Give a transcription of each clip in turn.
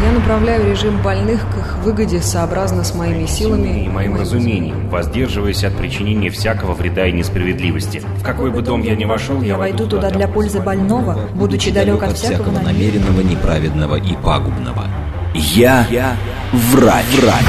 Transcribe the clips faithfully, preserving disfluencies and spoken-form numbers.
Я направляю режим больных к их выгоде сообразно с моими силами и моим разумением, воздерживаясь от причинения всякого вреда и несправедливости. В какой бы дом я ни вошел, я войду туда для пользы больного, будучи далек от всякого намеренного, неправедного и пагубного. Я, я врач. врач.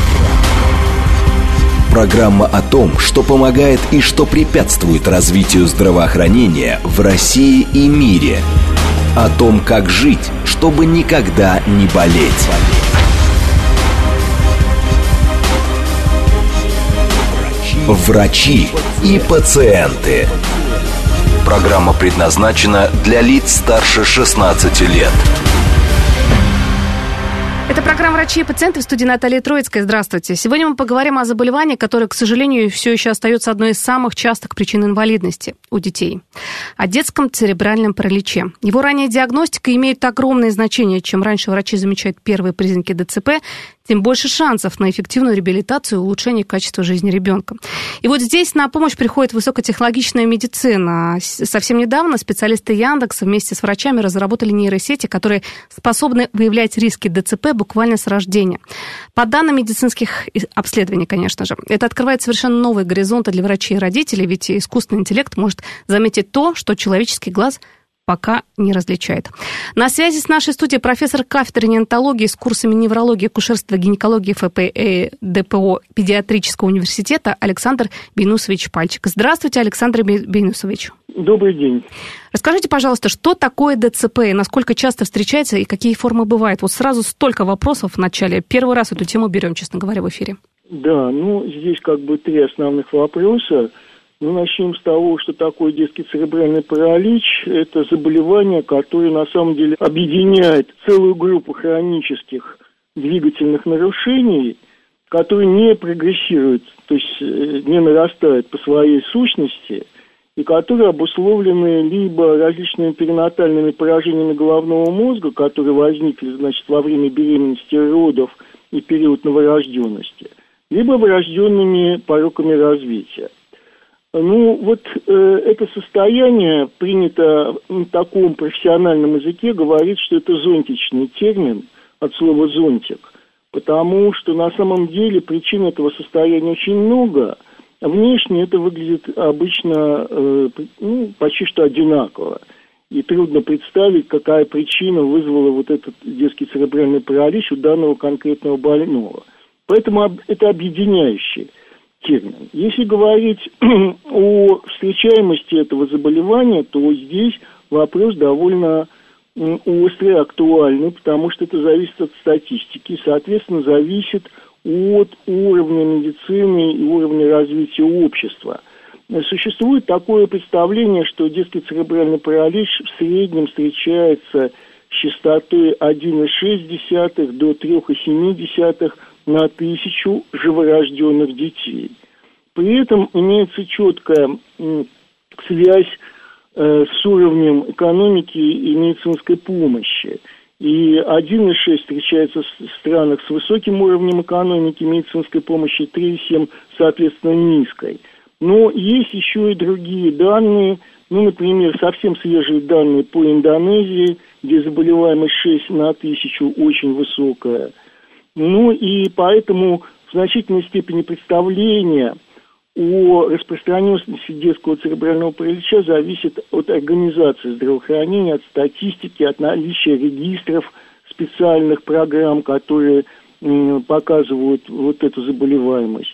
Программа о том, что помогает и что препятствует развитию здравоохранения в России и мире. О том, как жить, чтобы никогда не болеть. Врачи и пациенты. Программа предназначена для лиц старше шестнадцати лет. Это программа «Врачи и пациенты», в студии Наталья Троицкая. Здравствуйте. Сегодня мы поговорим о заболевании, которое, к сожалению, все еще остается одной из самых частых причин инвалидности у детей. О детском церебральном параличе. Его ранняя диагностика имеет огромное значение. Чем раньше врачи замечают первые признаки ДЦП, тем больше шансов на эффективную реабилитацию и улучшение качества жизни ребенка. И вот здесь на помощь приходит высокотехнологичная медицина. Совсем недавно специалисты Яндекса вместе с врачами разработали нейросети, которые способны выявлять риски ДЦП буквально с рождения. По данным медицинских обследований, конечно же. Это открывает совершенно новые горизонты для врачей и родителей, ведь искусственный интеллект может заметить то, что человеческий глаз пока не различает. На связи с нашей студией профессор кафедры неонатологии с курсами неврологии, акушерства, гинекологии ФП и ДПО Педиатрического университета Александр Бейнусович Пальчик. Здравствуйте, Александр Бейнусович. Добрый день. Расскажите, пожалуйста, что такое ДЦП, насколько часто встречается и какие формы бывают? Вот сразу столько вопросов в начале. Первый раз эту тему берем, честно говоря, в эфире. Да, ну здесь как бы три основных вопроса. Мы начнем с того, что такое детский церебральный паралич. Это заболевание, которое на самом деле объединяет целую группу хронических двигательных нарушений, которые не прогрессируют, то есть не нарастают по своей сущности, и которые обусловлены либо различными перинатальными поражениями головного мозга, которые возникли, значит, во время беременности, родов и период новорожденности, либо врожденными пороками развития. Ну, вот э, это состояние принято на таком профессиональном языке, говорит, что это зонтичный термин от слова «зонтик», потому что на самом деле причин этого состояния очень много. Внешне это выглядит обычно э, ну, почти что одинаково. И трудно представить, какая причина вызвала вот этот детский церебральный паралич у данного конкретного больного. Поэтому это объединяющий термин. Если говорить о встречаемости этого заболевания, то здесь вопрос довольно острый, актуальный, потому что это зависит от статистики, соответственно, зависит от уровня медицины и уровня развития общества. Существует такое представление, что детский церебральный паралич в среднем встречается с частотой один целых шесть десятых до три целых семь десятых на тысячу живорожденных детей. При этом имеется четкая связь э, с уровнем экономики и медицинской помощи. И один целых шесть встречается в странах с высоким уровнем экономики и медицинской помощи, три целых семь соответственно низкой. Но есть еще и другие данные, ну, например, совсем свежие данные по Индонезии, где заболеваемость шесть на тысячу очень высокая. Ну и поэтому в значительной степени представление о распространенности детского церебрального паралича зависит от организации здравоохранения, от статистики, от наличия регистров специальных программ, которые м, показывают вот эту заболеваемость.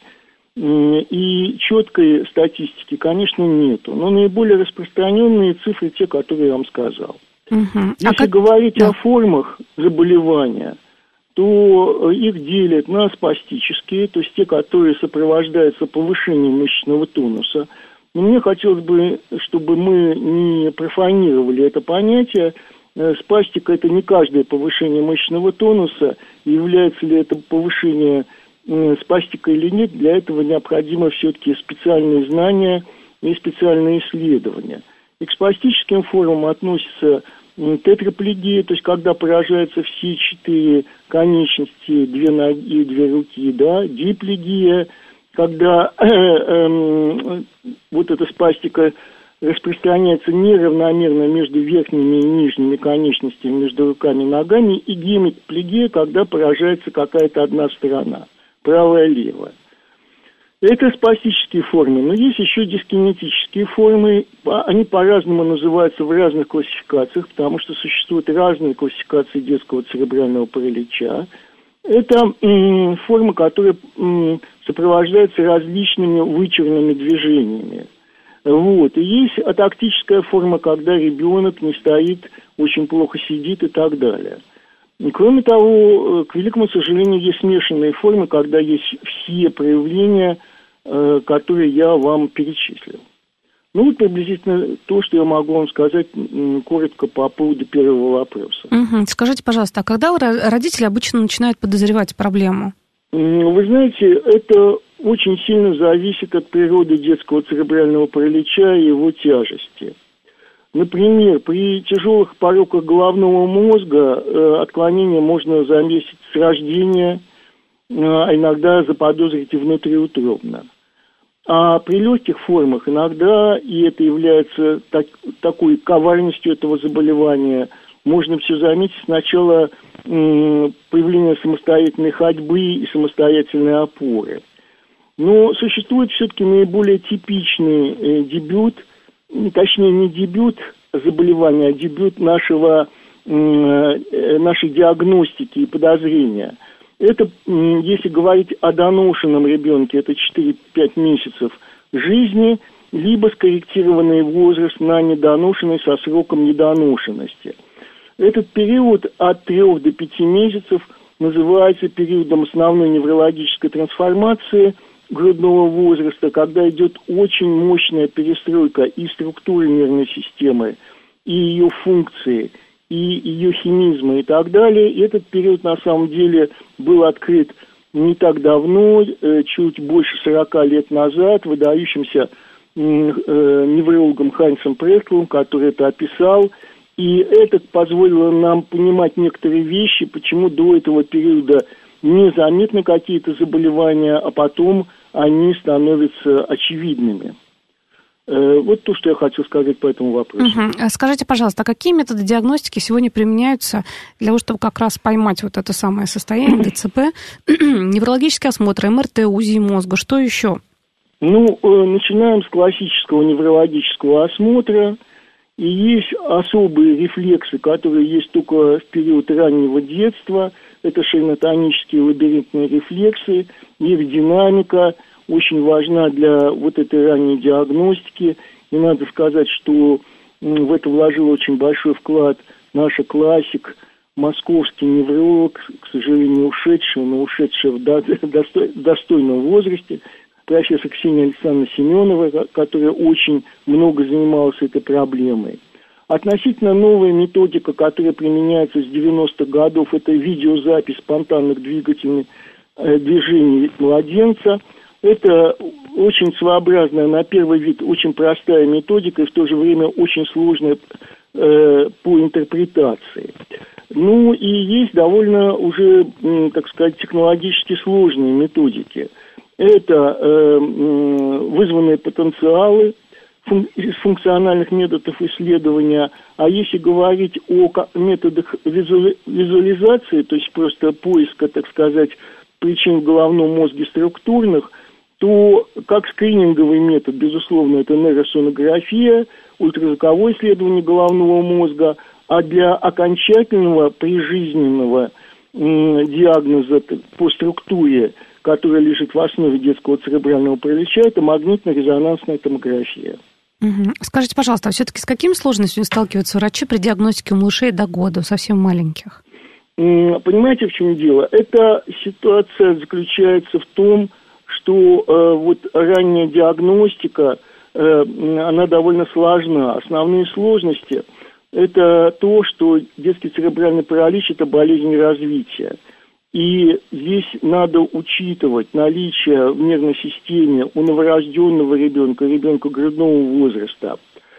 И четкой статистики, конечно, нету. Но наиболее распространенные цифры те, которые я вам сказал. Угу. Если а как... говорить да. о формах заболевания, то их делят на спастические, то есть те, которые сопровождаются повышением мышечного тонуса. Но мне хотелось бы, чтобы мы не профанировали это понятие. Спастика – это не каждое повышение мышечного тонуса. Является ли это повышение спастикой или нет, для этого необходимо все-таки специальные знания и специальные исследования. И к спастическим формам относятся тетраплегия, то есть когда поражаются все четыре конечности, две ноги и две руки, да, диплегия, когда э, э, вот эта спастика распространяется неравномерно между верхними и нижними конечностями, между руками и ногами, и гемиплегия, когда поражается какая-то одна сторона, правая и левая. Это спастические формы, но есть еще дискинетические формы, они по-разному называются в разных классификациях, потому что существуют разные классификации детского церебрального паралича. Это м, форма, которая м, сопровождается различными вычурными движениями. Вот. И есть атактическая форма, когда ребенок не стоит, очень плохо сидит и так далее. И, кроме того, к великому сожалению, есть смешанные формы, когда есть все проявления, э, которые я вам перечислил. Ну, вот приблизительно то, что я могу вам сказать м, коротко по поводу первого вопроса. Угу. Скажите, пожалуйста, а когда родители обычно начинают подозревать проблему? Вы знаете, это очень сильно зависит от природы детского церебрального паралича и его тяжести. Например, при тяжелых пороках головного мозга э, отклонение можно заметить с рождения, э, а иногда заподозрить и внутриутробно. А при легких формах иногда, и это является так, такой коварностью этого заболевания, можно все заметить сначала э, появление самостоятельной ходьбы и самостоятельной опоры. Но существует все-таки наиболее типичный э, дебют, точнее не дебют заболевания, а дебют нашего, э, нашей диагностики и подозрения. Это, э, если говорить о доношенном ребенке, это четыре-пять месяцев жизни, либо скорректированный возраст на недоношенный со сроком недоношенности. Этот период от трёх до пяти месяцев называется периодом основной неврологической трансформации грудного возраста, когда идет очень мощная перестройка и структуры нервной системы, и ее функции, и ее химизма и так далее. И этот период на самом деле был открыт не так давно, чуть больше сорока лет назад, выдающимся неврологом Хайнцем Прехтлом, который это описал. И это позволило нам понимать некоторые вещи, почему до этого периода незаметны какие-то заболевания, а потом они становятся очевидными. Вот то, что я хочу сказать по этому вопросу. Угу. Скажите, пожалуйста, а какие методы диагностики сегодня применяются для того, чтобы как раз поймать вот это самое состояние, ДЦП, неврологический осмотр, эм эр тэ, УЗИ мозга, что еще? Ну, начинаем с классического неврологического осмотра. И есть особые рефлексы, которые есть только в период раннего детства. Это шейно-тонические лабиринтные рефлексы. Их динамика очень важна для вот этой ранней диагностики. И надо сказать, что в это вложил очень большой вклад наша классик, московский невролог, к сожалению, ушедший, но ушедший в достойном возрасте, профессор Ксения Александровна Семенова, которая очень много занималась этой проблемой. Относительно новая методика, которая применяется с девяностых годов, это видеозапись спонтанных двигательных э, движений младенца. Это очень своеобразная, на первый вид, очень простая методика и в то же время очень сложная э, по интерпретации. Ну и есть довольно уже, э, так сказать, технологически сложные методики. Это э, вызванные потенциалы фун- из функциональных методов исследования. А если говорить о методах визу- визуализации, то есть просто поиска, так сказать, причин в головном мозге структурных, то как скрининговый метод, безусловно, это нейросонография, ультразвуковое исследование головного мозга, а для окончательного прижизненного м- диагноза по структуре, которая лежит в основе детского церебрального паралича, это магнитно-резонансная томография. Угу. Скажите, пожалуйста, а все-таки с какими сложностями сталкиваются врачи при диагностике у малышей до года, совсем маленьких? Понимаете, в чем дело? Эта ситуация заключается в том, что э, вот ранняя диагностика, э, она довольно сложна. Основные сложности – это то, что детский церебральный паралич – это болезнь развития. И здесь надо учитывать наличие в нервной системе у новорожденного ребенка, ребенка грудного возраста,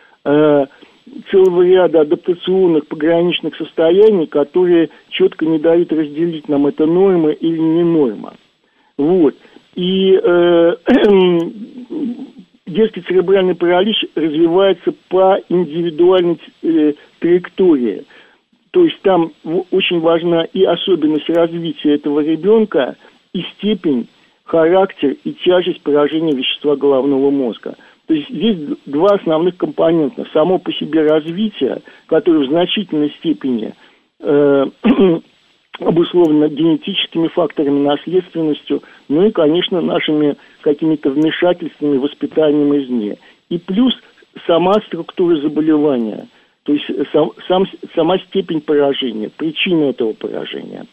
э, целого ряда адаптационных пограничных состояний, которые четко не дают разделить нам, это норма или не норма. Вот. И э, детский церебральный паралич развивается по индивидуальной э, траектории. То есть там очень важна и особенность развития этого ребенка, и степень, характер и тяжесть поражения вещества головного мозга. То есть здесь два основных компонента. Само по себе развитие, которое в значительной степени э, обусловлено генетическими факторами, наследственностью, ну и, конечно, нашими какими-то вмешательствами, воспитанием извне. И плюс сама структура заболевания. То есть сам, сам, сама степень поражения, причина этого поражения.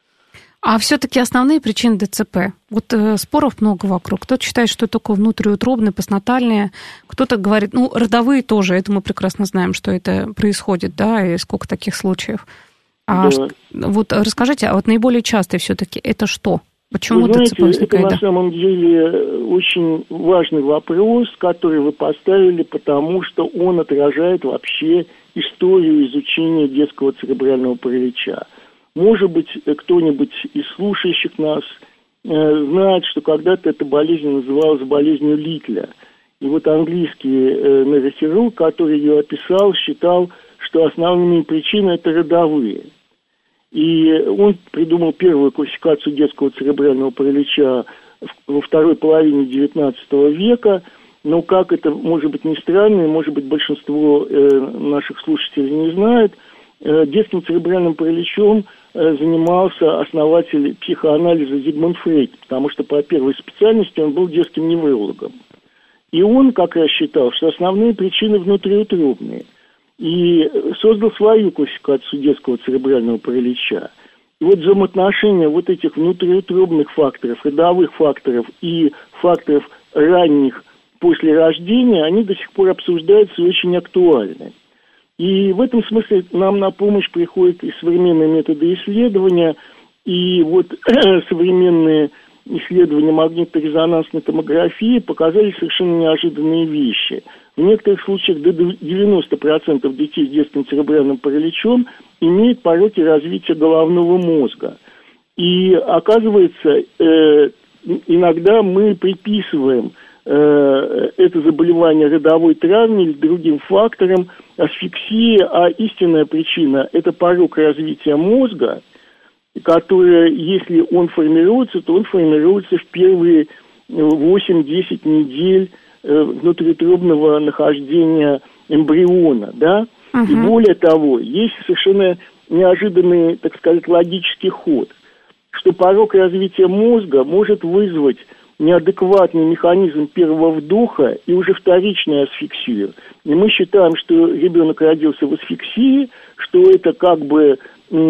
А все-таки основные причины ДЦП? Вот э, споров много вокруг. Кто-то считает, что это только внутриутробные, постнатальные. Кто-то говорит, ну, родовые тоже, это мы прекрасно знаем, что это происходит, да, и сколько таких случаев. А да. что, вот расскажите, а вот наиболее частые все-таки это что? Почему вы знаете, ДЦП возникает? Это на самом деле очень важный вопрос, который вы поставили, потому что он отражает вообще историю изучения детского церебрального паралича. Может быть, кто-нибудь из слушающих нас э, знает, что когда-то эта болезнь называлась болезнью Литля. И вот английский э, нейрохирург, который ее описал, считал, что основные причины это родовые. И он придумал первую классификацию детского церебрального паралича во второй половине девятнадцатого века. Но, как это, может быть, не странно, и, может быть, большинство э, наших слушателей не знает, э, детским церебральным параличом э, занимался основатель психоанализа Зигмунд Фрейд, потому что по первой специальности он был детским неврологом. И он как раз считал, что основные причины внутриутробные. И создал свою классификацию детского церебрального паралича. И вот взаимоотношения вот этих внутриутробных факторов, родовых факторов и факторов ранних после рождения, они до сих пор обсуждаются и очень актуальны. И в этом смысле нам на помощь приходят и современные методы исследования, и вот современные исследования магнитно-резонансной томографии показали совершенно неожиданные вещи. В некоторых случаях до девяноста процентов детей с детским церебральным параличом имеют пороки развития головного мозга. И оказывается, э, иногда мы приписываем э, это заболевание родовой травме или другим факторам, асфиксии, а истинная причина – это порок развития мозга, который, если он формируется, то он формируется в первые восемь-десять недель внутриутробного нахождения эмбриона, да, uh-huh. И более того, есть совершенно неожиданный, так сказать, логический ход, что порок развития мозга может вызвать неадекватный механизм первого вдоха и уже вторичную асфиксию. И мы считаем, что ребенок родился в асфиксии, что это как бы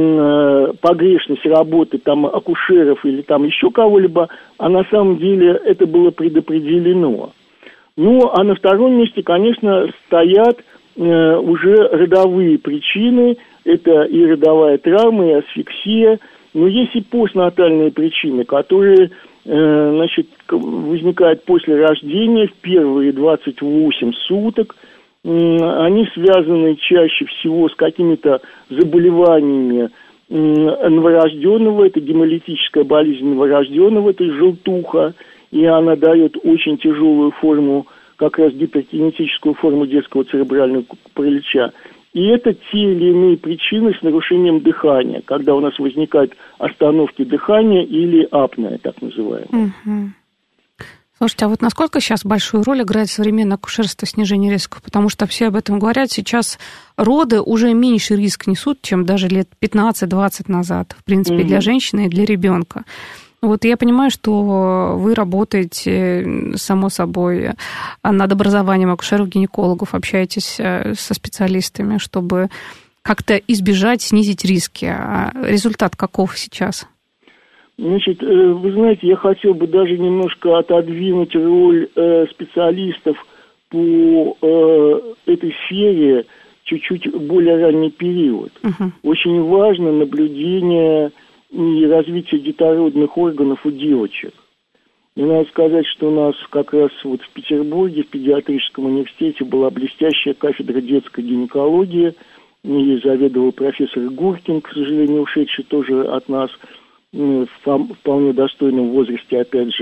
м- погрешность работы там акушеров или там еще кого-либо, а на самом деле это было предопределено. Ну, а на втором месте, конечно, стоят э, уже родовые причины. Это и родовая травма, и асфиксия. Но есть и постнатальные причины, которые, э, значит, возникают после рождения в первые двадцать восемь суток. Э, они связаны чаще всего с какими-то заболеваниями э, новорожденного. Это гемолитическая болезнь новорожденного, это желтуха. И она дает очень тяжелую форму, как раз гиперкинетическую форму детского церебрального паралича. И это те или иные причины с нарушением дыхания, когда у нас возникают остановки дыхания или апноэ, так называемая. Угу. Слушайте, а вот насколько сейчас большую роль играет современное акушерство в снижении рисков? Потому что все об этом говорят. Сейчас роды уже меньше риск несут, чем даже лет пятнадцать-двадцать назад, в принципе, угу. для женщины и для ребенка. Вот я понимаю, что вы работаете, само собой, над образованием акушеров-гинекологов, общаетесь со специалистами, чтобы как-то избежать, снизить риски. А результат каков сейчас? Значит, вы знаете, я хотел бы даже немножко отодвинуть роль специалистов по этой сфере чуть-чуть более ранний период. Uh-huh. Очень важно наблюдение и развитие детородных органов у девочек. И надо сказать, что у нас как раз вот в Петербурге, в педиатрическом университете была блестящая кафедра детской гинекологии. Ей заведовал профессор Гуркин, к сожалению, ушедший тоже от нас в вполне достойном возрасте, опять же,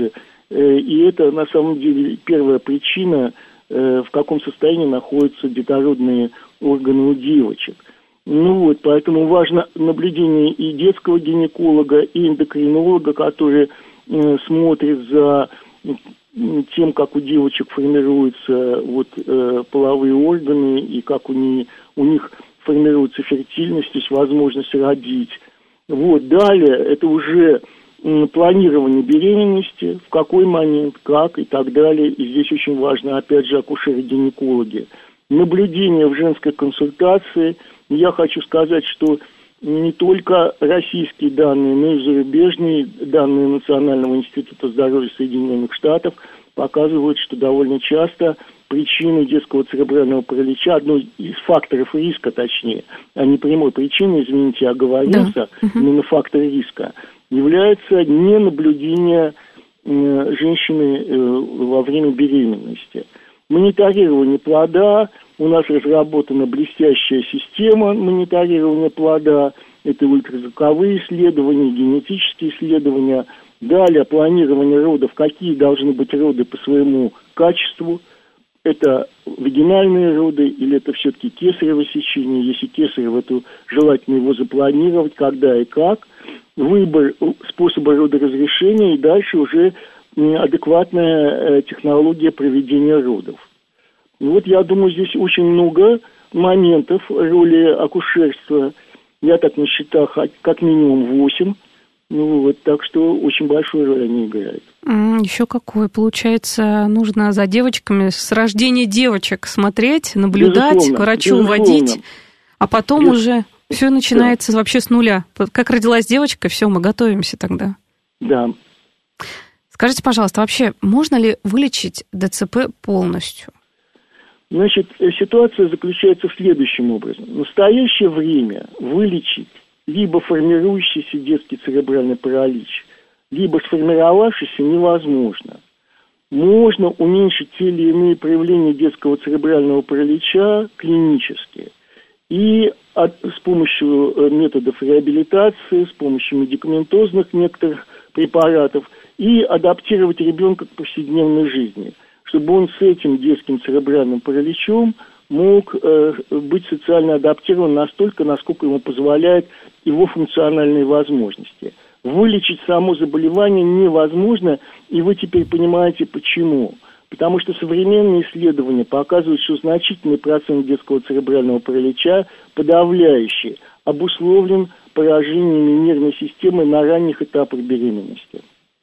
И это, на самом деле, первая причина, в каком состоянии находятся детородные органы у девочек. Ну вот, поэтому важно наблюдение и детского гинеколога, и эндокринолога, который э, смотрит за тем, как у девочек формируются вот, э, половые органы, и как у, не, у них формируется фертильность, то есть возможность родить. Вот, далее это уже э, планирование беременности, в какой момент, как и так далее. И здесь очень важно, опять же, акушеры-гинекологи. Наблюдение в женской консультации. Я хочу сказать, что не только российские данные, но и зарубежные данные Национального института здоровья Соединенных Штатов показывают, что довольно часто причиной детского церебрального паралича, одной из факторов риска, точнее, а не прямой причиной, извините, оговорился, да. именно фактор риска, является ненаблюдение э, женщины э, во время беременности. Мониторирование плода. У нас разработана блестящая система мониторирования плода. Это ультразвуковые исследования, генетические исследования. Далее планирование родов. Какие должны быть роды по своему качеству. Это вагинальные роды или это все-таки кесарево сечение. Если кесарево, то желательно его запланировать, когда и как. Выбор способа родоразрешения и дальше уже адекватная технология проведения родов. Вот я думаю, здесь очень много моментов роли акушерства. Я так насчитал как минимум восемь. Ну вот, так что очень большую роль они играют. Еще какой? Получается, нужно за девочками с рождения девочек смотреть, наблюдать, безусловно, к врачу безусловно. Водить, а потом Без... уже все начинается да. вообще с нуля. Как родилась девочка, все, мы готовимся тогда. Да. Скажите, пожалуйста, вообще можно ли вылечить ДЦП полностью? Значит, ситуация заключается в следующем образом. В настоящее время вылечить либо формирующийся детский церебральный паралич, либо сформировавшийся невозможно. Можно уменьшить те или иные проявления детского церебрального паралича клинически. И от, с помощью методов реабилитации, с помощью медикаментозных некоторых препаратов, и адаптировать ребенка к повседневной жизни, чтобы он с этим детским церебральным параличом мог э, быть социально адаптирован настолько, насколько ему позволяют его функциональные возможности. Вылечить само заболевание невозможно, и вы теперь понимаете, почему. Потому что современные исследования показывают, что значительный процент детского церебрального паралича, подавляющий, обусловлен поражениями нервной системы на ранних этапах беременности.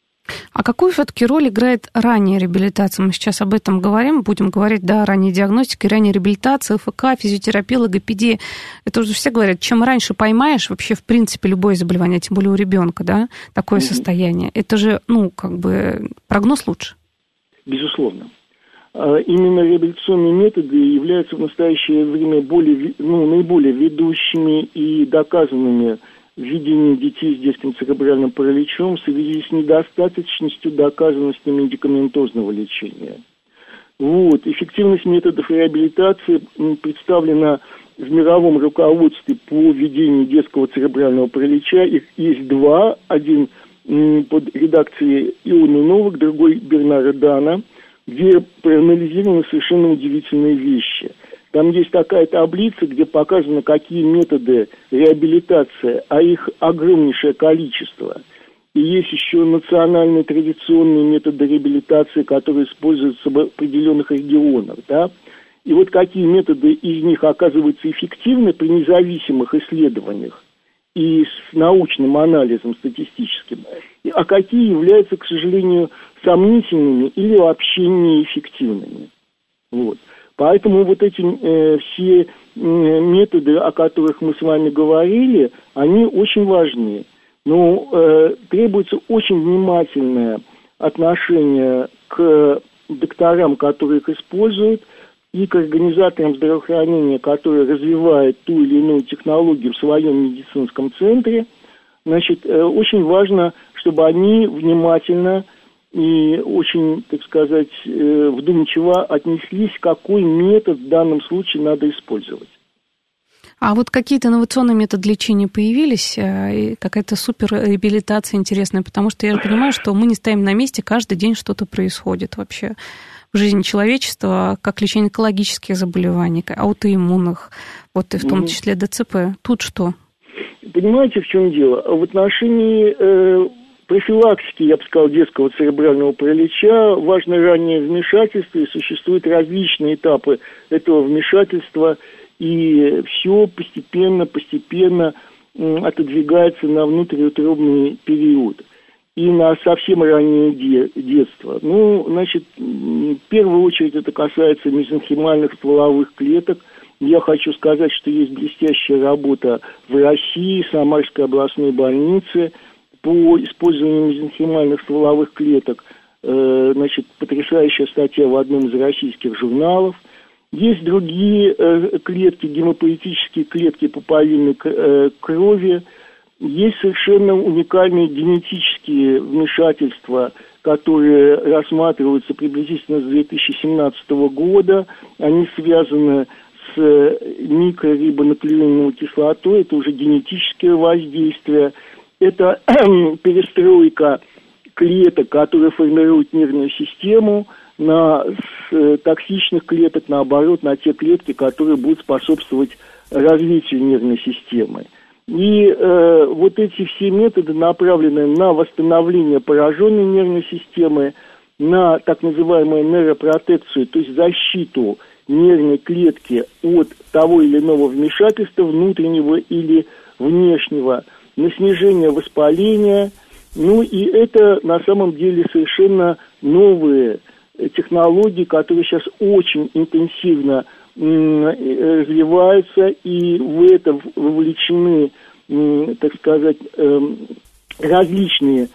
А какую все-таки роль играет ранняя реабилитация? Мы сейчас об этом говорим, будем говорить, да, ранней диагностики, ранняя реабилитация, ФК, физиотерапия, логопедия. Это уже все говорят, чем раньше поймаешь вообще, в принципе, любое заболевание, тем более у ребенка, да, такое mm-hmm. состояние, это же, ну, как бы, прогноз лучше. Безусловно. Именно реабилитационные методы являются в настоящее время более, ну, наиболее ведущими и доказанными введение детей с детским церебральным параличом в связи с недостаточностью доказанности медикаментозного лечения. Вот. Эффективность методов реабилитации представлена в мировом руководстве по ведению детского церебрального паралича. Их есть два. Один под редакцией Ионы Новак, другой Бернара Дана, где проанализированы совершенно удивительные вещи. Там есть такая таблица, где показано, какие методы реабилитации, а их огромнейшее количество. И есть еще национальные традиционные методы реабилитации, которые используются в определенных регионах. Да? И вот какие методы из них оказываются эффективны при независимых исследованиях и с научным анализом статистическим, а какие являются, к сожалению, сомнительными или вообще неэффективными. Вот. Поэтому вот эти э, все э, методы, о которых мы с вами говорили, они очень важны. Но э, требуется очень внимательное отношение к докторам, которые их используют, и к организаторам здравоохранения, которые развивают ту или иную технологию в своем медицинском центре. Значит, э, очень важно, чтобы они внимательно и очень, так сказать, вдумчиво отнеслись, какой метод в данном случае надо использовать. А вот какие-то инновационные методы лечения появились, и какая-то суперреабилитация интересная, потому что я понимаю, что мы не стоим на месте, каждый день что-то происходит вообще в жизни человечества, как лечение онкологических заболеваний, аутоиммунных, вот и в том числе ДЦП. Тут что? Понимаете, в чем дело? В отношении э, профилактики, я бы сказал, детского церебрального паралича важно раннее вмешательство, и существуют различные этапы этого вмешательства, и все постепенно, постепенно э, отодвигается на внутриутробный период и на совсем раннее де- детство. Ну, значит, в первую очередь это касается мезенхимальных стволовых клеток. Я хочу сказать, что есть блестящая работа в России, Самарской областной больнице по использованию мезенхимальных стволовых клеток. Э, значит, потрясающая статья в одном из российских журналов. Есть другие э, клетки, гемопоэтические клетки пуповинной э, крови. Есть совершенно уникальные генетические вмешательства, которые рассматриваются приблизительно с две тысячи семнадцатого года. Они связаны с микрорибонуклеиновой кислотой. Это уже генетическое воздействие. Это перестройка клеток, которые формируют нервную систему, на с, токсичных клеток, наоборот, на те клетки, которые будут способствовать развитию нервной системы. И э, вот эти все методы направлены на восстановление пораженной нервной системы, на так называемую нейропротекцию, то есть защиту нервной клетки от того или иного вмешательства, внутреннего или внешнего, на снижение воспаления. Ну и это на самом деле совершенно новые технологии, которые сейчас очень интенсивно м, развиваются, и в это вовлечены, м, так сказать, э, различные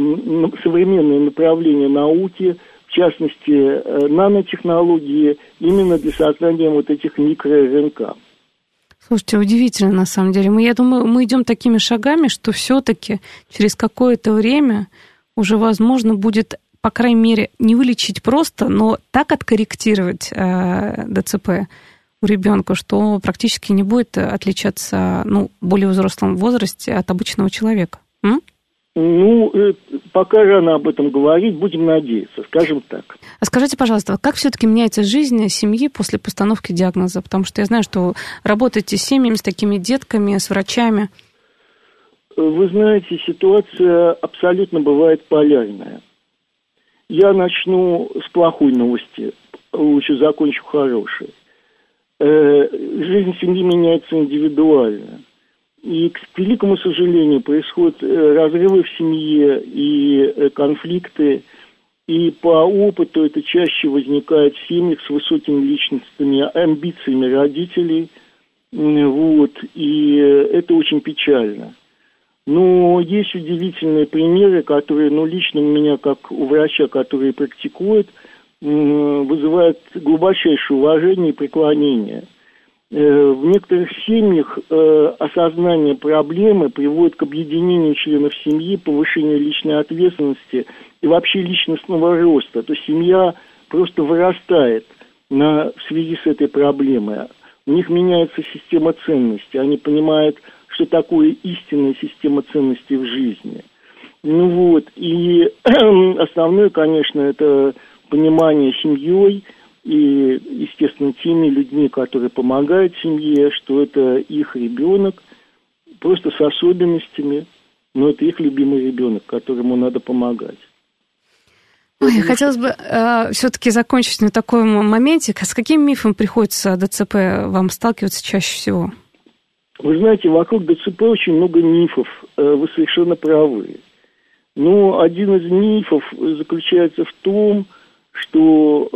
м, современные направления науки, в частности, э, нанотехнологии, именно для создания вот этих микро-РНК. Слушайте, удивительно на самом деле. Мы, я думаю, мы идем такими шагами, что все-таки через какое-то время уже возможно будет, по крайней мере, не вылечить просто, но так откорректировать э, ДЦП у ребенка, что практически не будет отличаться, ну, в более взрослом возрасте от обычного человека. М? Ну, пока рано об этом говорить, будем надеяться, скажем так. А скажите, пожалуйста, как все-таки меняется жизнь семьи после постановки диагноза? Потому что я знаю, что работаете с семьями, с такими детками, с врачами. Вы знаете, ситуация абсолютно бывает полярная. Я начну с плохой новости, лучше закончу хорошей. Жизнь семьи меняется индивидуально. И, к великому сожалению, происходят разрывы в семье и конфликты. И по опыту это чаще возникает в семьях с высокими личностными амбициями родителей. Вот. И это очень печально. Но есть удивительные примеры, которые, ну, лично у меня, как у врача, который практикует, вызывают глубочайшее уважение и преклонение. В некоторых семьях осознание проблемы приводит к объединению членов семьи, повышению личной ответственности и вообще личностного роста. То есть семья просто вырастает на, в связи с этой проблемой. У них меняется система ценностей. Они понимают, что такое истинная система ценностей в жизни. Ну вот, и основное, конечно, это понимание семьей и, естественно, теми людьми, которые помогают семье, что это их ребенок, просто с особенностями, но это их любимый ребенок, которому надо помогать. Ой, хотелось бы э, все-таки закончить на таком моменте. С каким мифом приходится ДЦП вам сталкиваться чаще всего? Вы знаете, вокруг ДЦП очень много мифов, вы совершенно правы. Но один из мифов заключается в том, что,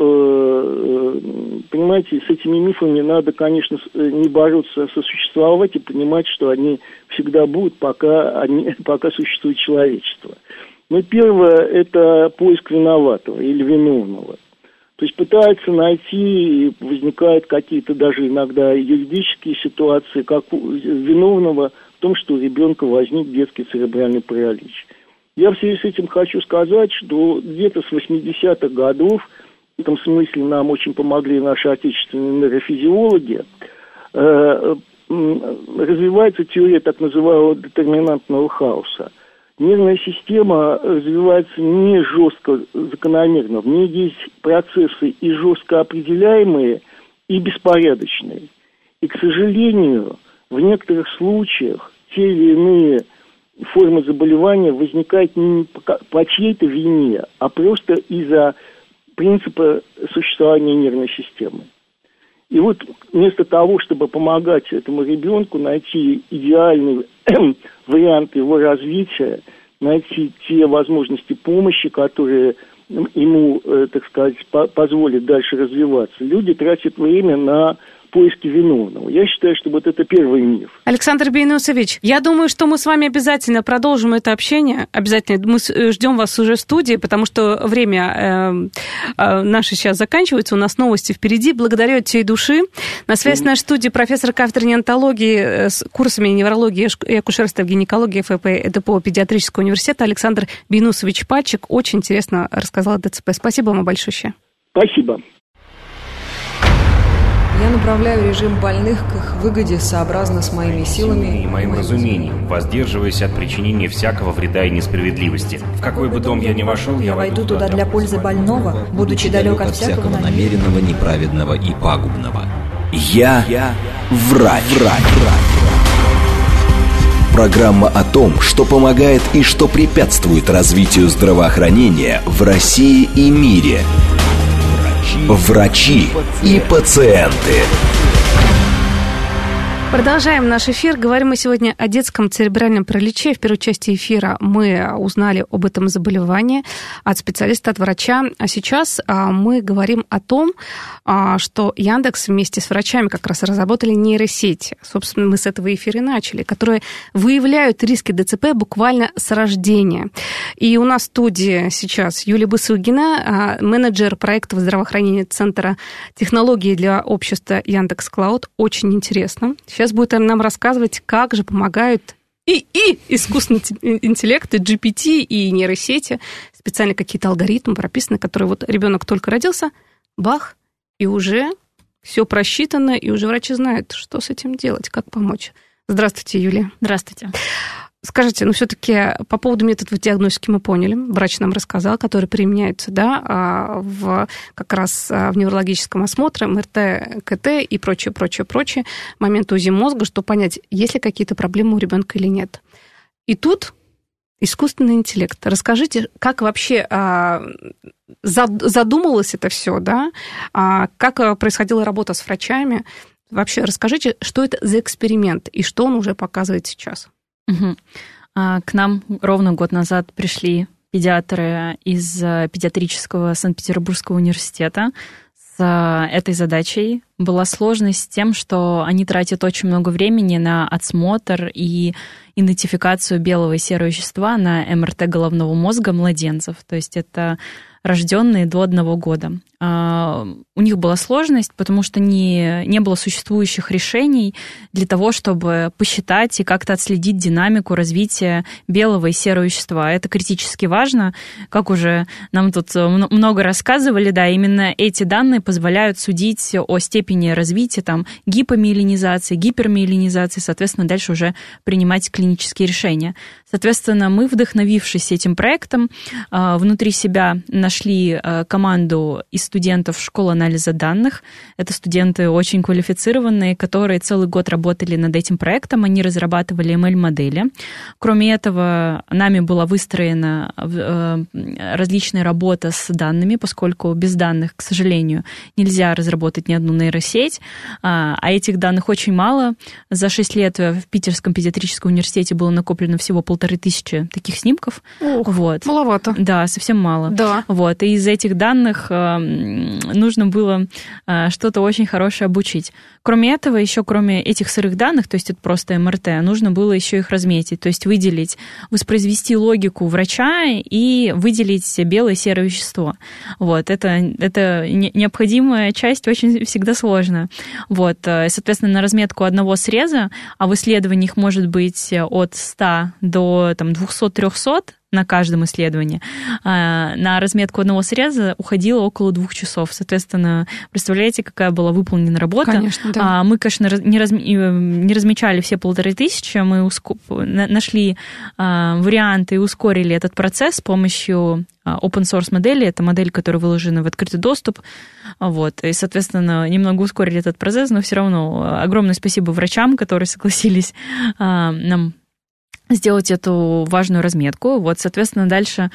понимаете, с этими мифами надо, конечно, не бороться, а сосуществовать и понимать, что они всегда будут, пока, они, пока существует человечество. Но первое – это поиск виноватого или виновного. То есть пытаются найти, и возникают какие-то даже иногда юридические ситуации, как у виновного в том, что у ребенка возник детский церебральный паралич. Я в связи с этим хочу сказать, что где-то с восьмидесятых годов, в этом смысле нам очень помогли наши отечественные нейрофизиологи, э, развивается теория так называемого детерминантного хаоса. Нервная система развивается не жестко закономерно. В ней есть процессы и жестко определяемые, и беспорядочные. И, к сожалению, в некоторых случаях те или иные формы заболевания возникают не по чьей-то вине, а просто из-за принципа существования нервной системы. И вот вместо того, чтобы помогать этому ребенку найти идеальный вариант его развития, найти те возможности помощи, которые ему, так сказать, позволят дальше развиваться, люди тратят время на поиски виновного. Я считаю, что вот это первый миф. Александр Бейнусович, я думаю, что мы с вами обязательно продолжим это общение. Обязательно. Мы ждем вас уже в студии, потому что время э, э, наше сейчас заканчивается. У нас новости впереди. Благодарю от всей души. На связи mm-hmm. с нашей студией профессор кафедры неонатологии с курсами неврологии и акушерства, гинекологии ФП ЭДПО Педиатрического университета Александр Бейнусович Пальчик. Очень интересно рассказал о ДЦП. Спасибо вам большое. Спасибо. Я направляю режим больных к их выгоде сообразно с моими силами и моим разумением, воздерживаясь от причинения всякого вреда и несправедливости. В какой бы дом я ни вошел, я войду туда для пользы больного, будучи далек от всякого намеренного, неправедного и пагубного. Я, я врач. врач. Программа о том, что помогает и что препятствует развитию здравоохранения в России и мире. Врачи и пациенты. Продолжаем наш эфир. Говорим мы сегодня о детском церебральном параличе. В первой части эфира мы узнали об этом заболевании от специалиста, от врача. А сейчас мы говорим о том, что Яндекс вместе с врачами как раз разработали нейросети. Собственно, мы с этого эфира и начали, которые выявляют риски ДЦП буквально с рождения. И у нас в студии сейчас Юлия Бысугина, менеджер проектов здравоохранения Центра технологий для общества Яндекс.Клауд. Очень интересно. Сейчас будет нам рассказывать, как же помогают и, и искусственный интеллект, и джи пи ти, и нейросети. Специально какие-то алгоритмы прописаны, которые вот ребенок только родился, бах, и уже все просчитано, и уже врачи знают, что с этим делать, как помочь. Здравствуйте, Юлия. Здравствуйте. Скажите, ну все-таки по поводу методов диагностики мы поняли, врач нам рассказал, которые применяются, да, в, как раз в неврологическом осмотре, эм эр тэ, ка тэ и прочее, прочее, прочее, момент УЗИ мозга, чтобы понять, есть ли какие-то проблемы у ребенка или нет. И тут искусственный интеллект. Расскажите, как вообще задумалось это все, да, как происходила работа с врачами. Вообще расскажите, что это за эксперимент и что он уже показывает сейчас. Угу. К нам ровно год назад пришли педиатры из педиатрического Санкт-Петербургского университета с этой задачей. Была сложность с тем, что они тратят очень много времени на отсмотр и идентификацию белого и серого вещества на эм эр тэ головного мозга младенцев. То есть это рожденные до одного года. У них была сложность, потому что не, не было существующих решений для того, чтобы посчитать и как-то отследить динамику развития белого и серого вещества. Это критически важно. Как уже нам тут много рассказывали, да, именно эти данные позволяют судить о степени развития там, гипомиелинизации, гипермиелинизации, соответственно, дальше уже принимать клинические решения. Соответственно, мы, вдохновившись этим проектом, внутри себя нашли команду из студентов школы анализа данных. Это студенты очень квалифицированные, которые целый год работали над этим проектом. Они разрабатывали эм эл-модели. Кроме этого, нами была выстроена различная работа с данными, поскольку без данных, к сожалению, нельзя разработать ни одну нейросеть. А этих данных очень мало. За шесть лет в Питерском педиатрическом университете было накоплено всего полторы тысячи таких снимков. Ух, вот. Маловато. Да, совсем мало. Да. Вот. И из этих данных нужно было что-то очень хорошее обучить. Кроме этого, еще кроме этих сырых данных, то есть это просто эм эр тэ, нужно было еще их разметить, то есть выделить, воспроизвести логику врача и выделить белое и серое вещество. Вот. Это, это необходимая часть, очень всегда сложно. Вот. Соответственно, на разметку одного среза, а в исследованиях может быть от ста до там, двухсот-трехсот на каждом исследовании. На разметку одного среза уходило около двух часов. Соответственно, представляете, какая была выполнена работа? Конечно, да. Мы, конечно, не, раз, не размечали все полторы тысячи, мы уско... нашли варианты и ускорили этот процесс с помощью open-source модели. Это модель, которая выложена в открытый доступ. Вот. И, соответственно, немного ускорили этот процесс, но все равно огромное спасибо врачам, которые согласились нам сделать эту важную разметку. Вот, соответственно, дальше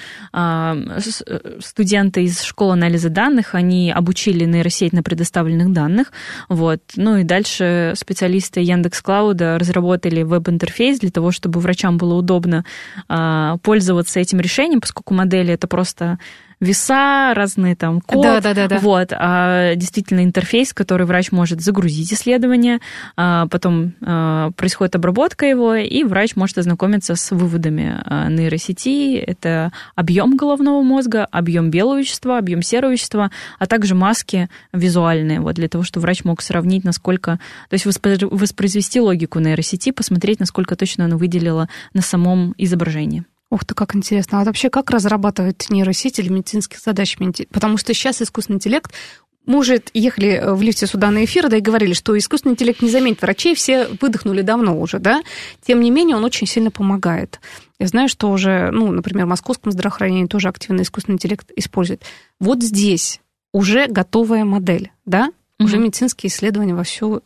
э, студенты из школы анализа данных, они обучили нейросеть на предоставленных данных. Вот. Ну и дальше специалисты Яндекс.Клауда разработали веб-интерфейс для того, чтобы врачам было удобно э, пользоваться этим решением, поскольку модели это просто веса, разные там код. Да, да, да, да. Вот, а действительно интерфейс, который врач может загрузить исследование, а потом а, происходит обработка его, и врач может ознакомиться с выводами а, нейросети. Это объем головного мозга, объем белого вещества, объем серого вещества, а также маски визуальные, вот, для того, чтобы врач мог сравнить, насколько... То есть воспроизвести логику нейросети, посмотреть, насколько точно она выделила на самом изображении. Ух ты, как интересно. А вообще, как разрабатывают нейросети для медицинских задач? Потому что сейчас искусственный интеллект... Мы уже ехали в лифте сюда на эфир, да, и говорили, что искусственный интеллект не заменит врачей, все выдохнули давно уже, да. Тем не менее, он очень сильно помогает. Я знаю, что уже, ну, например, в московском здравоохранении тоже активно искусственный интеллект использует. Вот здесь уже готовая модель, да, mm-hmm. уже медицинские исследования вовсю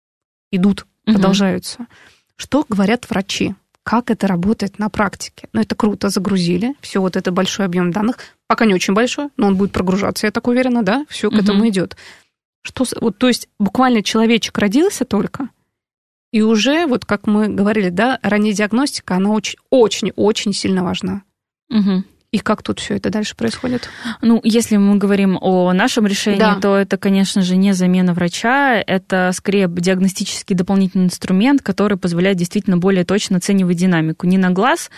идут, mm-hmm. продолжаются. Что говорят врачи? Как это работает на практике? Ну, это круто, загрузили, все вот это большой объем данных, пока не очень большой, но он будет прогружаться, я так уверена, да, все к uh-huh. этому идет. Что, вот, то есть буквально человечек родился только, и уже, вот как мы говорили, да, ранняя диагностика, она очень-очень сильно важна. Uh-huh. И как тут все это дальше происходит? Ну, если мы говорим о нашем решении, да. то это, конечно же, не замена врача, это скорее диагностический дополнительный инструмент, который позволяет действительно более точно оценивать динамику. Не на глаз,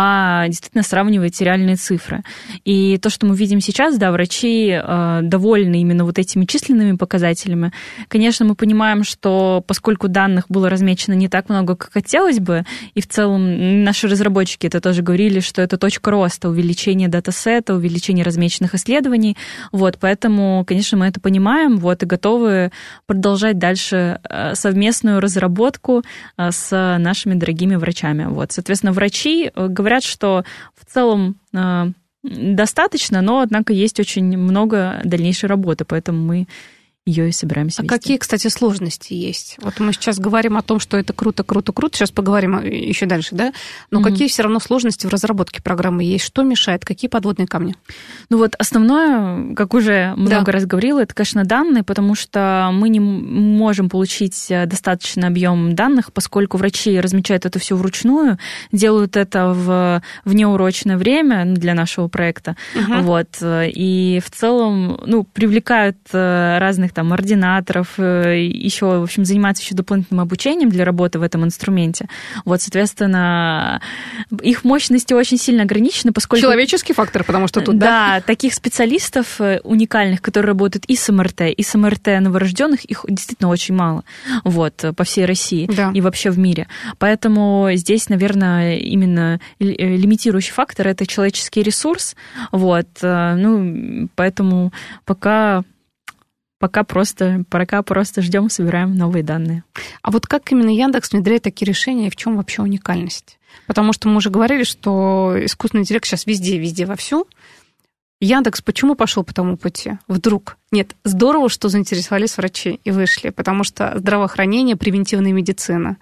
а действительно сравнивать реальные цифры. И то, что мы видим сейчас, да, врачи э, довольны именно вот этими численными показателями. Конечно, мы понимаем, что поскольку данных было размечено не так много, как хотелось бы, и в целом наши разработчики это тоже говорили, что это точка роста, увеличения увеличение датасета, увеличение размеченных исследований. Вот, поэтому, конечно, мы это понимаем, вот, и готовы продолжать дальше совместную разработку с нашими дорогими врачами. Вот, соответственно, врачи говорят, что в целом достаточно, но, однако, есть очень много дальнейшей работы, поэтому мы ее и собираемся а вести. Какие, кстати, сложности есть? Вот мы сейчас говорим о том, что это круто, круто, круто. Сейчас поговорим еще дальше, да? Но mm-hmm. какие все равно сложности в разработке программы есть? Что мешает? Какие подводные камни? Ну вот основное, как уже много да. раз говорила, это, конечно, данные, потому что мы не можем получить достаточный объем данных, поскольку врачи размечают это все вручную, делают это в внеурочное время для нашего проекта. Mm-hmm. Вот. И в целом, ну, привлекают разных там ординаторов, еще, в общем, заниматься еще дополнительным обучением для работы в этом инструменте. Вот, соответственно, их мощности очень сильно ограничены, поскольку... Человеческий фактор, потому что тут, да? Да, таких специалистов уникальных, которые работают и с МРТ, и с МРТ новорожденных, их действительно очень мало, вот, по всей России да. и вообще в мире. Поэтому здесь, наверное, именно лимитирующий фактор — это человеческий ресурс, вот, ну, поэтому пока... Пока просто, пока просто ждем, собираем новые данные. А вот как именно Яндекс внедряет такие решения, и в чем вообще уникальность? Потому что мы уже говорили, что искусственный интеллект сейчас везде, везде вовсю. Яндекс почему пошел по тому пути? Вдруг? Нет, здорово, что заинтересовались врачи и вышли, потому что здравоохранение, превентивная медицина,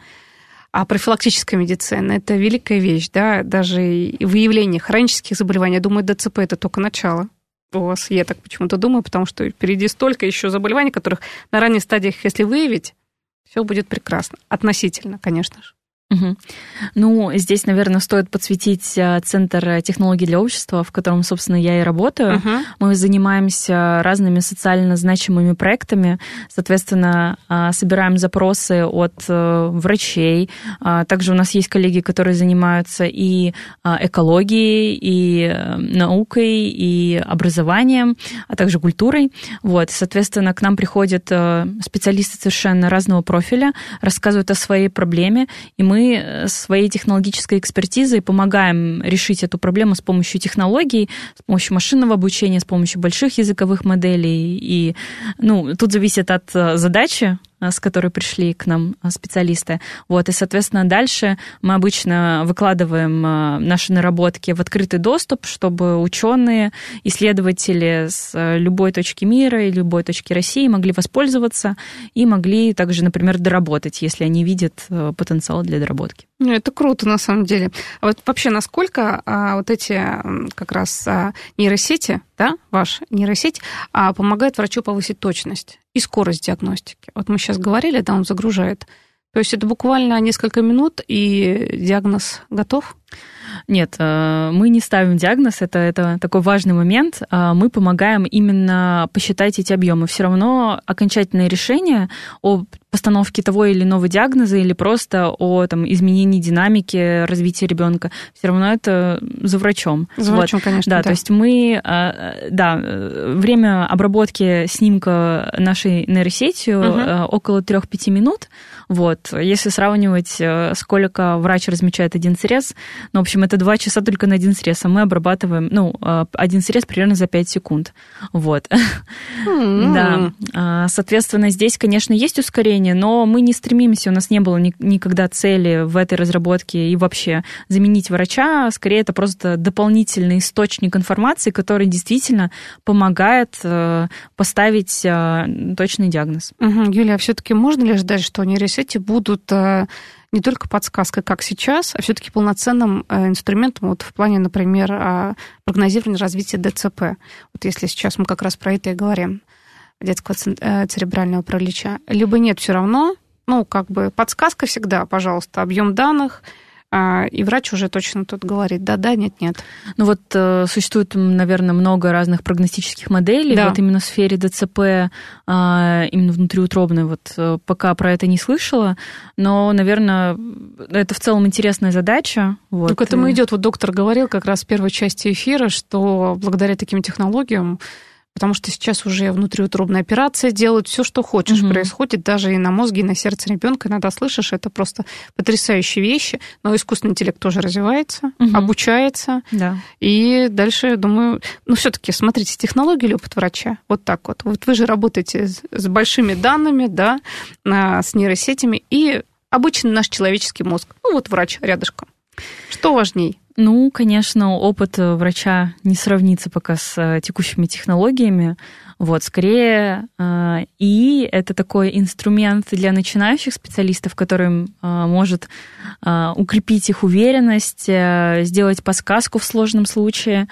а профилактическая медицина – это великая вещь, да, даже и выявление хронических заболеваний. Я думаю, ДЦП – это только начало. У вас, я так почему-то думаю, потому что впереди столько еще заболеваний, которых на ранних стадиях, если выявить, все будет прекрасно. Относительно, конечно же. Угу. Ну, здесь, наверное, стоит подсветить Центр технологий для общества, в котором, собственно, я и работаю. Угу. Мы занимаемся разными социально значимыми проектами, соответственно, собираем запросы от врачей. Также у нас есть коллеги, которые занимаются и экологией, и наукой, и образованием, а также культурой. Вот, соответственно, к нам приходят специалисты совершенно разного профиля, рассказывают о своей проблеме, и мы мы своей технологической экспертизой помогаем решить эту проблему с помощью технологий, с помощью машинного обучения, с помощью больших языковых моделей. И, ну, тут зависит от задачи, с которой пришли к нам специалисты. Вот, и, соответственно, дальше мы обычно выкладываем наши наработки в открытый доступ, чтобы ученые, исследователи с любой точки мира и любой точки России могли воспользоваться и могли также, например, доработать, если они видят потенциал для доработки. Ну, это круто, на самом деле. А вот вообще, насколько а, вот эти как раз а, нейросети, да, ваша нейросеть, а, помогает врачу повысить точность и скорость диагностики? Вот мы сейчас говорили, да, он загружает. То есть это буквально несколько минут, и диагноз готов? Нет, мы не ставим диагноз, это, это такой важный момент. Мы помогаем именно посчитать эти объемы. Все равно окончательное решение о постановке того или иного диагноза или просто о там, изменении динамики развития ребенка, все равно это за врачом. За врачом, вот. Конечно. Да, да, то есть мы, да, время обработки снимка нашей нейросетью угу. около трех-пяти минут. Вот. Если сравнивать, сколько врач размечает один срез, ну, в общем, это два часа только на один срез, а мы обрабатываем, ну, один срез примерно за пять секунд. Вот. Mm-hmm. Да. Соответственно, здесь, конечно, есть ускорение, но мы не стремимся, у нас не было никогда цели в этой разработке и вообще заменить врача, скорее это просто дополнительный источник информации, который действительно помогает поставить точный диагноз. Угу. Юлия, а все-таки можно ли ждать, что нейросети будут не только подсказкой, как сейчас, а все-таки полноценным инструментом вот в плане, например, прогнозирования развития ДЦП? Вот если сейчас мы как раз про это и говорим, детского церебрального паралича. Либо нет, все равно, ну, как бы подсказка всегда, пожалуйста, объем данных, и врач уже точно тут говорит, да-да, нет-нет. Ну вот существует, наверное, много разных прогностических моделей, да. Вот именно в сфере ДЦП, именно внутриутробной, вот пока про это не слышала, но, наверное, это в целом интересная задача. Вот. Ну, к этому идет, вот доктор говорил как раз в первой части эфира, что благодаря таким технологиям, потому что сейчас уже внутриутробная операция делают, все, что хочешь, угу. происходит даже и на мозге, и на сердце ребенка. Иногда слышишь, это просто потрясающие вещи. Но искусственный интеллект тоже развивается, угу. обучается. Да. И дальше, думаю, ну, все-таки смотрите, технология или опыт врача. Вот так вот. Вот вы же работаете с большими данными, да, с нейросетями, и обычный наш человеческий мозг. Ну, вот врач рядышком. Что важней? Ну, конечно, опыт врача не сравнится пока с текущими технологиями. Вот, скорее, и это такой инструмент для начинающих специалистов, который может укрепить их уверенность, сделать подсказку в сложном случае.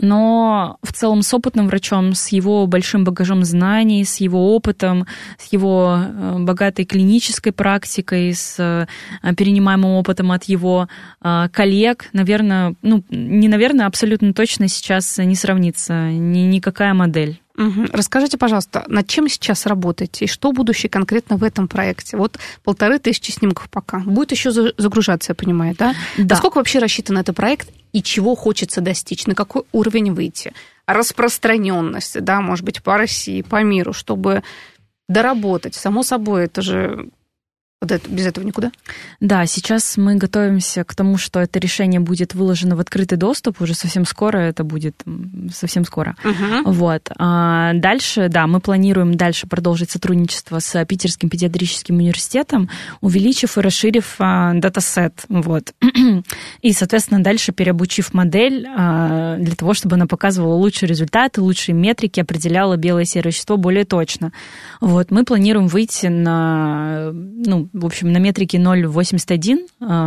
Но в целом с опытным врачом, с его большим багажом знаний, с его опытом, с его богатой клинической практикой, с перенимаемым опытом от его коллег, наверное, ну, не наверное, абсолютно точно сейчас не сравнится ни, никакая модель. Угу. Расскажите, пожалуйста, над чем сейчас работаете и что будущее конкретно в этом проекте? Вот полторы тысячи снимков пока. Будет еще загружаться, я понимаю, да? Да. Насколько вообще рассчитан этот проект и чего хочется достичь? На какой уровень выйти? Распространенность, да, может быть, по России, по миру, чтобы доработать. Само собой, это же... Вот это, без этого никуда? Да, сейчас мы готовимся к тому, что это решение будет выложено в открытый доступ. Уже совсем скоро это будет, совсем скоро. Uh-huh. Вот. А дальше, да, мы планируем дальше продолжить сотрудничество с Питерским педиатрическим университетом, увеличив и расширив а, датасет. Вот. И, соответственно, дальше переобучив модель а, для того, чтобы она показывала лучшие результаты, лучшие метрики, определяла белое и серое вещество более точно. Вот. Мы планируем выйти на... ну, в общем, на метрике ноль целых восемьдесят один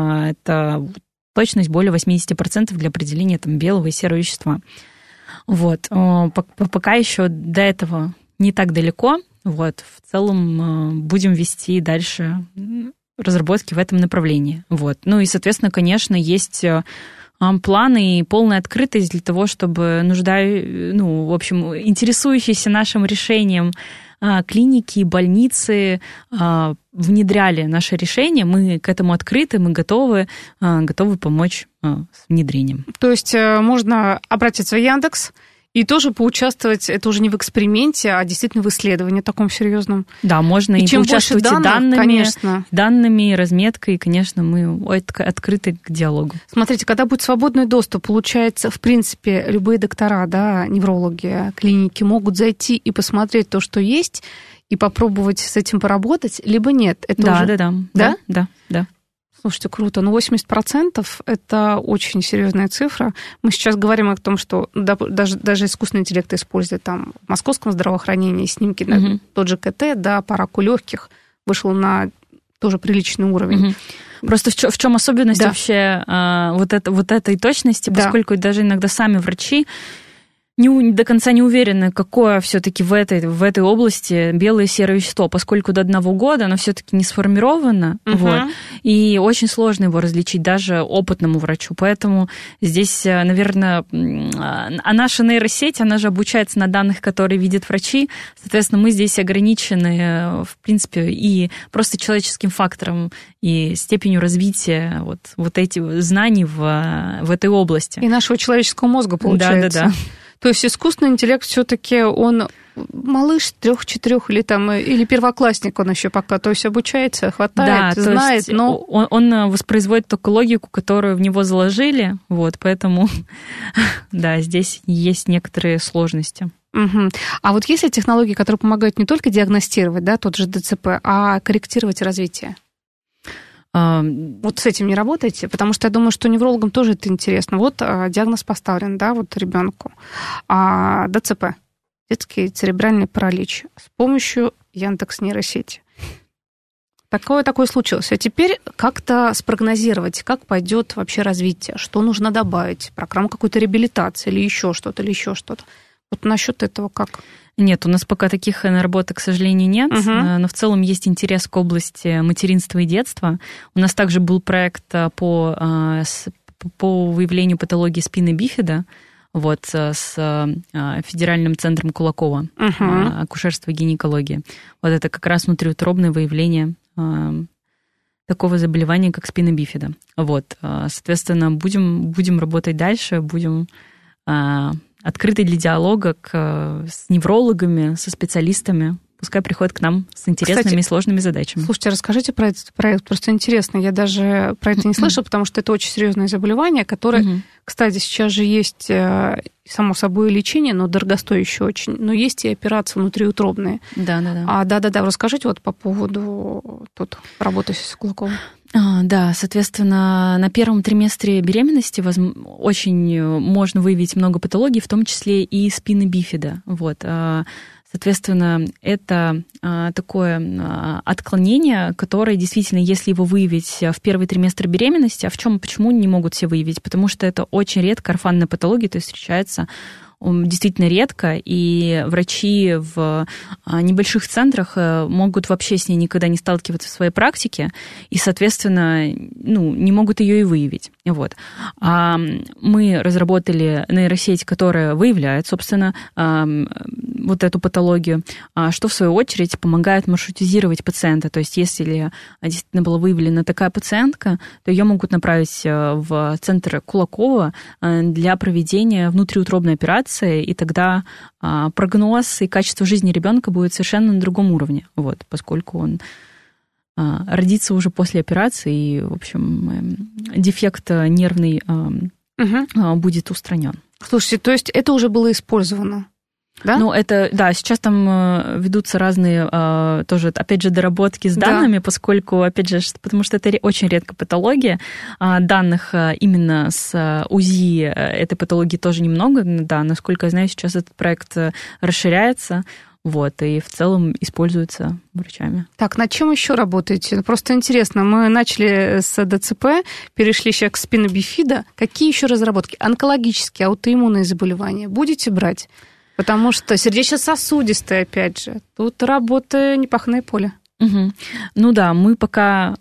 это точность более восемьдесят процентов для определения там, белого и серого вещества. Вот. Пока еще до этого не так далеко. Вот. В целом будем вести дальше разработки в этом направлении. Вот. Ну и, соответственно, конечно, есть планы и полная открытость для того, чтобы нужда... ну, в общем, интересующиеся нашим решением клиники, больницы внедряли наше решение, мы к этому открыты, мы готовы, готовы помочь с внедрением. То есть можно обратиться в Яндекс И тоже поучаствовать, это уже не в эксперименте, а действительно в исследовании таком серьезном. Да, можно и, и поучаствовать данных, и данными, конечно. данными, разметкой, и, конечно, мы открыты к диалогу. Смотрите, когда будет свободный доступ, получается, в принципе, любые доктора, да, неврологи, клиники могут зайти и посмотреть то, что есть, и попробовать с этим поработать, либо нет. Это да, уже... да, да, да, да, да, да. Слушайте, круто. Ну, восемьдесят процентов – это очень серьезная цифра. Мы сейчас говорим о том, что даже, даже искусственный интеллект использует там в московском здравоохранении снимки, mm-hmm. тот же КТ, да, по раку легких вышел на тоже приличный уровень. Mm-hmm. Просто в чем, в чем особенность да. вообще а, вот, это, вот этой точности, да. поскольку даже иногда сами врачи не, до конца не уверены, какое все-таки в этой, в этой области белое и серое вещество, поскольку до одного года оно все-таки не сформировано, uh-huh. вот, и очень сложно его различить даже опытному врачу. Поэтому здесь, наверное, а наша нейросеть, она же обучается на данных, которые видят врачи, соответственно, мы здесь ограничены, в принципе, и просто человеческим фактором, и степенью развития вот, вот этих знаний в, в этой области. И нашего человеческого мозга, получается. Да-да-да. То есть искусственный интеллект все-таки он малыш трех-четырех или там или первоклассник он еще пока, то есть обучается, хватает, да, знает, есть но он, он воспроизводит только логику, которую в него заложили, вот, поэтому да, здесь есть некоторые сложности. Угу. А вот есть ли технологии, которые помогают не только диагностировать, да, тот же ДЦП, а корректировать развитие? Вот с этим не работаете, потому что я думаю, что неврологам тоже это интересно. Вот а, диагноз поставлен, да, вот ребенку. А, ДЦП, детский церебральный паралич, с помощью Яндекс.Нейросети. Такое, такое случилось. А теперь как-то спрогнозировать, как пойдет вообще развитие, что нужно добавить, программу какой-то реабилитации или еще что-то, или еще что-то. Вот насчет этого как? Нет, у нас пока таких наработок, к сожалению, нет, угу. но в целом есть интерес к области материнства и детства. У нас также был проект по, по выявлению патологии спины бифида, вот, с Федеральным центром Кулакова, угу. акушерство и гинекология. Вот это как раз внутриутробное выявление такого заболевания, как спина бифида. Вот, соответственно, будем, будем работать дальше, будем... открыты для диалога к, с неврологами, со специалистами. Пускай приходят к нам с интересными Кстати, и сложными задачами. Слушайте, расскажите про этот проект. Просто интересно. Я даже про это не слышала, потому что это очень серьезное заболевание, которое, uh-huh. кстати, сейчас же есть, само собой, лечение, но дорогостоящее очень. Но есть и операции внутриутробные. Да, да, да. А, да-да-да. Расскажите вот по поводу тут работы с Кулаковым. Да, соответственно, на первом триместре беременности очень можно выявить много патологий, в том числе и спины бифида. Вот. Соответственно, это такое отклонение, которое действительно, если его выявить в первый триместр беременности, а в чем, почему не могут все выявить? Потому что это очень редко орфанная патология, то есть встречается действительно редко, и врачи в небольших центрах могут вообще с ней никогда не сталкиваться в своей практике, и, соответственно, ну, не могут ее и выявить. Вот. А мы разработали нейросеть, которая выявляет, собственно, вот эту патологию, что, в свою очередь, помогает маршрутизировать пациента. То есть, если действительно была выявлена такая пациентка, то ее могут направить в центр Кулакова для проведения внутриутробной операции, и тогда а, прогноз и качество жизни ребенка будет совершенно на другом уровне, вот, поскольку он а, родится уже после операции, и, в общем, дефект нервный а, угу. а, будет устранен. Слушайте, то есть это уже было использовано? Да? Ну, это, да, сейчас там ведутся разные, тоже, опять же, доработки с данными, да. поскольку, опять же, потому что это очень редко патология, данных именно с УЗИ этой патологии тоже немного, да, насколько я знаю, сейчас этот проект расширяется, вот, и в целом используется врачами. Так, над чем еще работаете? Просто интересно, мы начали с ДЦП, перешли сейчас к спинобифида. Какие еще разработки? Онкологические, аутоиммунные заболевания будете брать? Потому что сердечно-сосудистые, опять же, тут работа непаханное поле. Угу. Ну да, мы пока,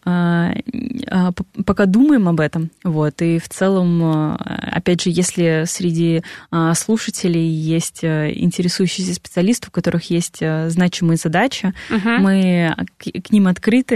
пока думаем об этом, вот, и в целом, опять же, если среди слушателей есть интересующиеся специалисты, у которых есть значимые задачи, угу. мы к ним открыты.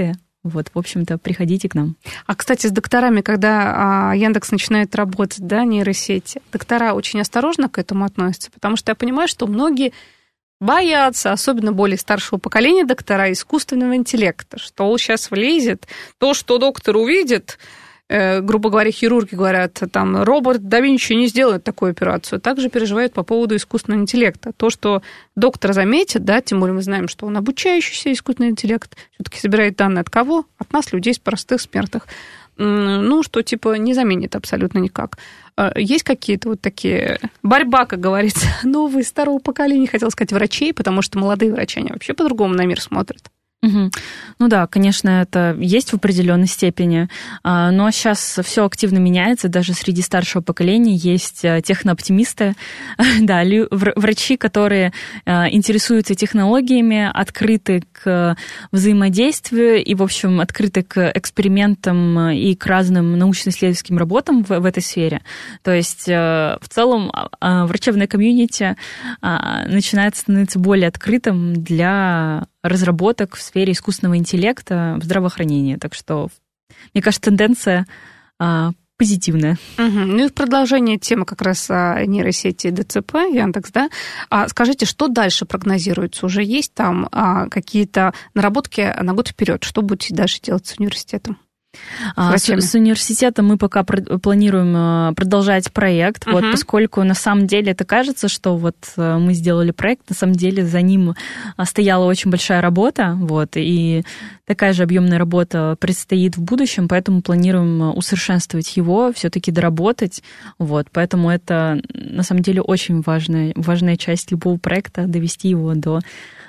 Вот, в общем-то, приходите к нам. А, кстати, с докторами, когда а, Яндекс начинает работать, да, нейросети, доктора очень осторожно к этому относятся, потому что я понимаю, что многие боятся, особенно более старшего поколения доктора, искусственного интеллекта, что сейчас влезет, то, что доктор увидит, э, грубо говоря, хирурги говорят, там, робот да Винчи не сделает такую операцию, также переживают по поводу искусственного интеллекта. То, что доктор заметит, да, тем более мы знаем, что он обучающийся искусственный интеллект, все-таки собирает данные от кого? От нас, людей, простых смертных. Ну, что, типа, не заменит абсолютно никак. Есть какие-то вот такие... Борьба, как говорится, новые, старого поколения, хотела сказать, врачей, потому что молодые врачи, они вообще по-другому на мир смотрят. Угу. Ну да, конечно, это есть в определенной степени, но сейчас все активно меняется, даже среди старшего поколения есть технооптимисты, да, врачи, которые интересуются технологиями, открыты к взаимодействию и, в общем, открыты к экспериментам и к разным научно-исследовательским работам в, в этой сфере. То есть в целом врачебное комьюнити начинает становиться более открытым для разработок в сфере искусственного интеллекта в здравоохранении. Так что, мне кажется, тенденция а, позитивная. Угу. Ну и в продолжение темы как раз о нейросети ДЦП, Яндекс, да, а скажите, что дальше прогнозируется? Уже есть там а, какие-то наработки на год вперед? Что будете дальше делать с университетом? С, с университетом мы пока планируем продолжать проект, uh-huh. вот, поскольку на самом деле это кажется, что вот мы сделали проект, на самом деле за ним стояла очень большая работа, вот, и такая же объемная работа предстоит в будущем, поэтому планируем усовершенствовать его, все-таки доработать, вот, поэтому это на самом деле очень важная, важная часть любого проекта, довести его до...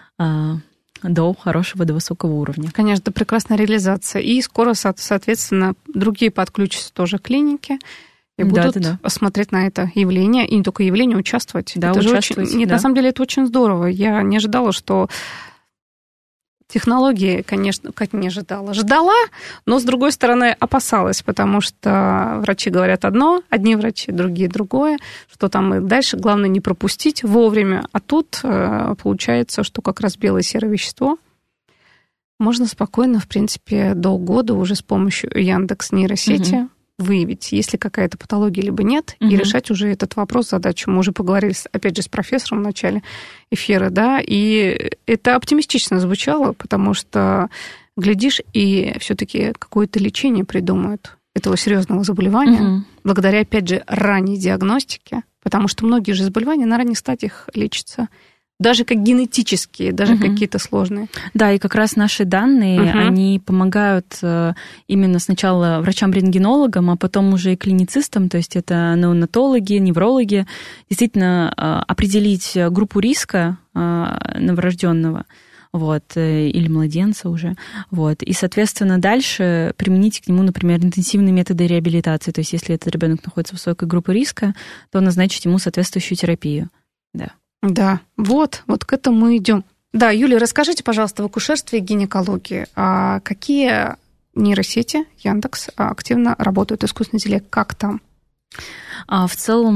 до хорошего, до высокого уровня. Конечно, это прекрасная реализация. И скоро, соответственно, другие подключатся тоже клиники и будут да, да, да. смотреть на это явление, и не только явление, участвовать. Да, это участвовать. Очень... Нет, да. на самом деле это очень здорово. Я не ожидала, что технологии, конечно, как не ожидала. Ждала, но, с другой стороны, опасалась, потому что врачи говорят одно, одни врачи, другие другое, что там и дальше. Главное не пропустить вовремя. А тут получается, что как раз белое серое вещество можно спокойно, в принципе, до года уже с помощью Яндекс нейросети угу. выявить, есть ли какая-то патология, либо нет, угу. и решать уже этот вопрос, задачу. Мы уже поговорили, опять же, с профессором в начале эфира, да, и это оптимистично звучало, потому что, глядишь, и все-таки какое-то лечение придумают этого серьезного заболевания, угу. благодаря, опять же, ранней диагностике, потому что многие же заболевания на ранних стадиях лечатся, даже как генетические, даже угу. какие-то сложные. Да, и как раз наши данные, угу. они помогают именно сначала врачам-рентгенологам, а потом уже и клиницистам, то есть это неонатологи, неврологи, действительно определить группу риска новорожденного, вот, или младенца уже, вот, и, соответственно, дальше применить к нему, например, интенсивные методы реабилитации, то есть если этот ребенок находится в высокой группе риска, то назначить ему соответствующую терапию, да. Да, вот, вот к этому мы идем. Да, Юлия, расскажите, пожалуйста, в акушерстве и гинекологии, а какие нейросети Яндекс активно работают, искусственный интеллект, как там? В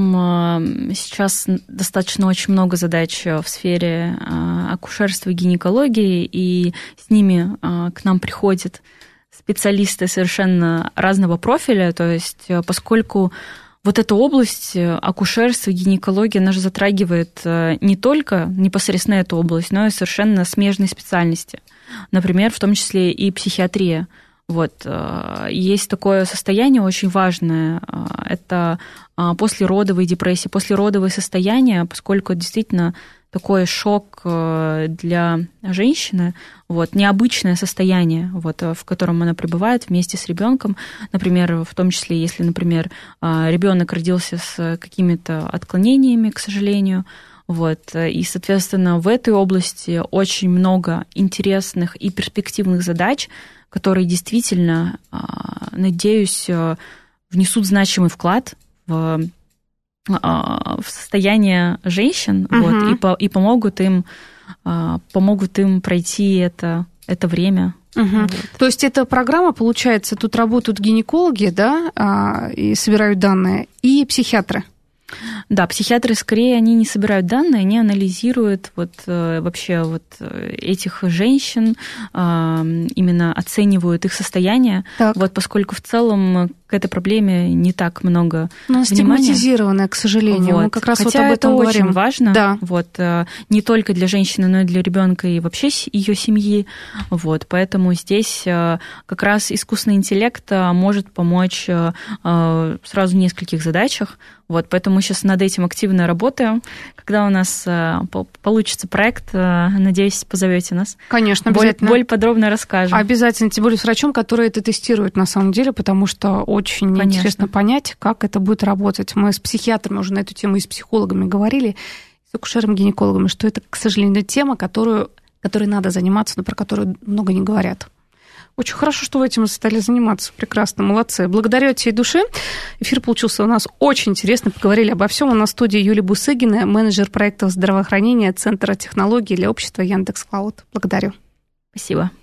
целом сейчас достаточно очень много задач в сфере акушерства и гинекологии, и с ними к нам приходят специалисты совершенно разного профиля, то есть поскольку вот эта область акушерства, гинекологии, она же затрагивает не только непосредственно эту область, но и совершенно смежные специальности. Например, в том числе и психиатрия. Вот. Есть такое состояние очень важное, это послеродовые депрессии, послеродовые состояния, поскольку действительно такой шок для женщины, вот, необычное состояние, вот, в котором она пребывает вместе с ребенком. Например, в том числе, если, например, ребенок родился с какими-то отклонениями, к сожалению, вот, и, соответственно, в этой области очень много интересных и перспективных задач, которые действительно, надеюсь, внесут значимый вклад в в состояние женщин, угу. вот, и, по, и помогут им, помогут им пройти это, это время. Угу. Вот. То есть эта программа, получается, тут работают гинекологи, да, и собирают данные, и психиатры? Да, психиатры скорее они не собирают данные, они анализируют вот вообще вот этих женщин, именно оценивают их состояние. Так. Вот поскольку в целом к этой проблеме не так много Но внимания. Стигматизированная, к сожалению. Вот. Мы как раз Хотя вот об этом это говорим. очень важно. Да. Вот, не только для женщины, но и для ребенка и вообще ее семьи. Вот, поэтому здесь как раз искусственный интеллект может помочь сразу в нескольких задачах. Вот, поэтому мы сейчас над этим активно работаем. Когда у нас получится проект, надеюсь, позовете нас. Конечно, более, обязательно. Более подробно расскажем. Обязательно, тем более с врачом, который это тестирует на самом деле, потому что очень Конечно. интересно понять, как это будет работать. Мы с психиатрами уже на эту тему и с психологами говорили, с акушерами-гинекологами, что это, к сожалению, тема, которую, которой надо заниматься, но про которую много не говорят. Очень хорошо, что вы этим стали заниматься. Прекрасно, молодцы. Благодарю от всей души. Эфир получился у нас очень интересный. Поговорили обо всем. У нас в студии Юлия Бусыгина, менеджер проектов здравоохранения Центра технологий для общества Яндекс.Клауд. Благодарю. Спасибо.